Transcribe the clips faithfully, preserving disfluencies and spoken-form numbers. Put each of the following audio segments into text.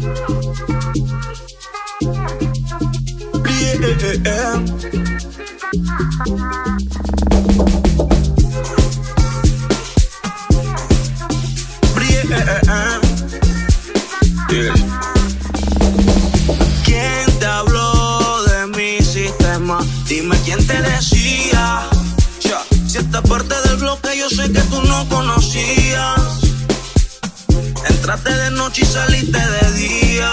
¿Quién te habló de mi sistema? Dime quién te decía. Yeah. Si esta parte del bloque yo sé que tú no conocías. Entraste de noche y saliste de día.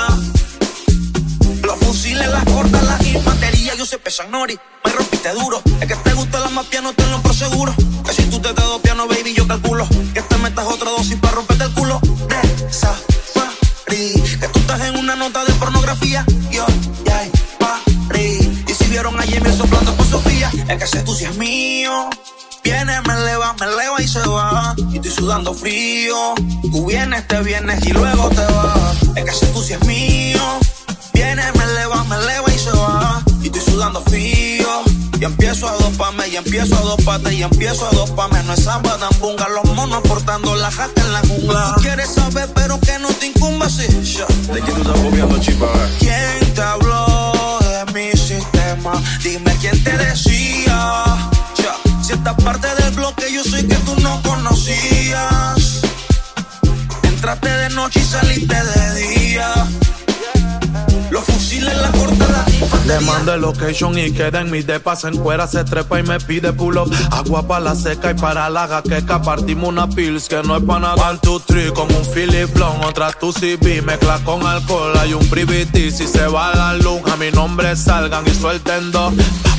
Los fusiles, las cortas, las infanterías, yo sé pesan nori. Me rompiste duro. Es que te gusta la más piano, te lo proseguro. Que si tú te quedas piano, baby, yo calculo que te metas otra dosis para romperte el culo. De safari, que tú estás en una nota de pornografía. Yo, ya, pari. Y si vieron a Jamie soplando con Sofía, es que ese tú sí es mío. Viene, me eleva, me eleva y se va. Y estoy sudando frío. Tú vienes, te vienes y luego te vas. Es que ese tú sí es mío. Viene, me eleva, me eleva y se va. Y estoy sudando frío. Y empiezo a doparme, y empiezo a doparte, y empiezo a doparme. No es samba tambunga, los monos portando la jata en la jungla. Tú quieres saber, pero que no te incumba, sí. ¿De qué tú estás copiando, chipa? ¿Quién te habló de mi sistema? Dime quién te decía. Si esta parte del bloque yo sé que tú no conocías. Entraste de noche y saliste de día. Los fusiles, la corta, la infantería. Le mando el location y queda en mi depa. Se encuera, se trepa y me pide pull up. Agua para la seca y para la jaqueca. Partimos una pills que no es para nada. One, two, three, como un Philip Blonde. Otra tu C B, mezcla con alcohol. Hay un privity, si se va la luz a mi nombre salgan y suelten dos.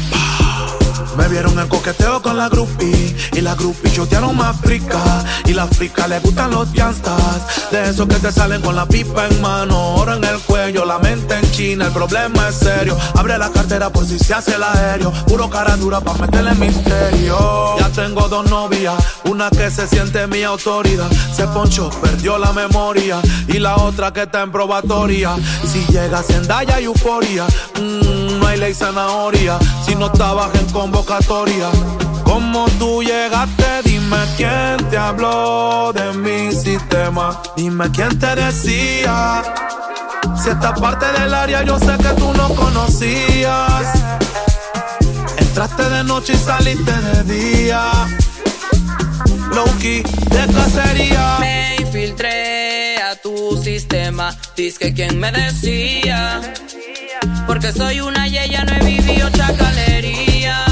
Me vieron en coqueteo con la groupie. Y la groupie chotearon más frica. Y la frica le gustan los yanstas. De esos que te salen con la pipa en mano. Oro en el cuello, la mente en China. El problema es serio. Abre la cartera por si se hace el aéreo. Puro cara dura pa' meterle misterio. Ya tengo dos novias. Una que se siente mi autoridad. Se ponchó, perdió la memoria. Y la otra que está en probatoria. Si llega Zendaya y euforia. Mmm, no hay ley zanahoria. Si no estabas en convocatoria. ¿Cómo tú llegaste? Dime quién te habló de mi sistema. Dime quién te decía. Si esta parte del área yo sé que tú no conocías. Entraste de noche y saliste de día. Low-key de cacería. Me infiltré a tu sistema. Dice que quién me decía. Porque soy una yeya, no he vivido chacalería.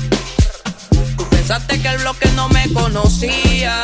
Tú pensaste que el bloque no me conocía.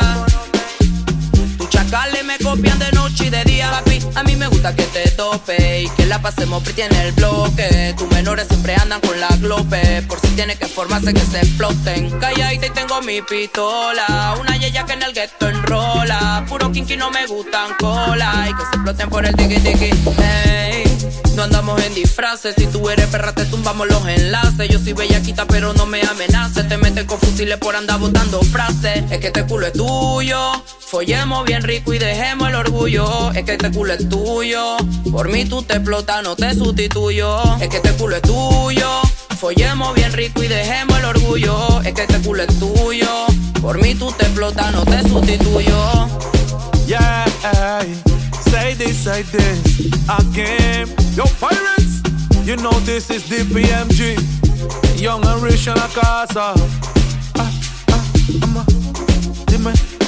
Tus chacales me copian de noche y de día. Papi, a mí me gusta que te tope y que la pasemos pretty en el bloque. Tus menores siempre andan con la glope. Por si tiene que formarse que se exploten. Calladita y tengo mi pistola. Una yeya que en el gueto enrola. Puro kinky no me gustan cola. Y que se exploten por el tiki tiki. Hey. No andamos en disfraces, si tú eres perra te tumbamos los enlaces. Yo soy bellaquita pero no me amenaces. Te metes con fusiles por andar botando frases. Es que este culo es tuyo, follemos bien rico y dejemos el orgullo. Es que este culo es tuyo, por mí tú te explotas, no te sustituyo. Es que este culo es tuyo, follemos bien rico y dejemos el orgullo. Es que este culo es tuyo, por mí tú te explotas, no te sustituyo. Yeah, say this, say this again. Yo, pirates, you know this is D P M G. Young and rich en la casa. Ah, ah, ama, dime.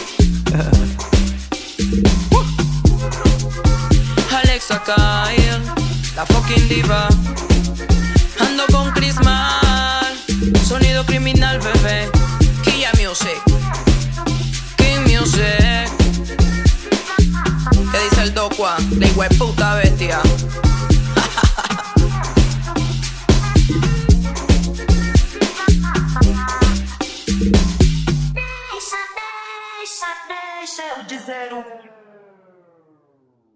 Alexa Kyle, la fucking diva. Ando con Chris Mal, sonido criminal, bebé. Killa Music, King Music. ¿Qué dice el Docua? La hijueputa bestia. Deixa, deixa, deixa eu dizer um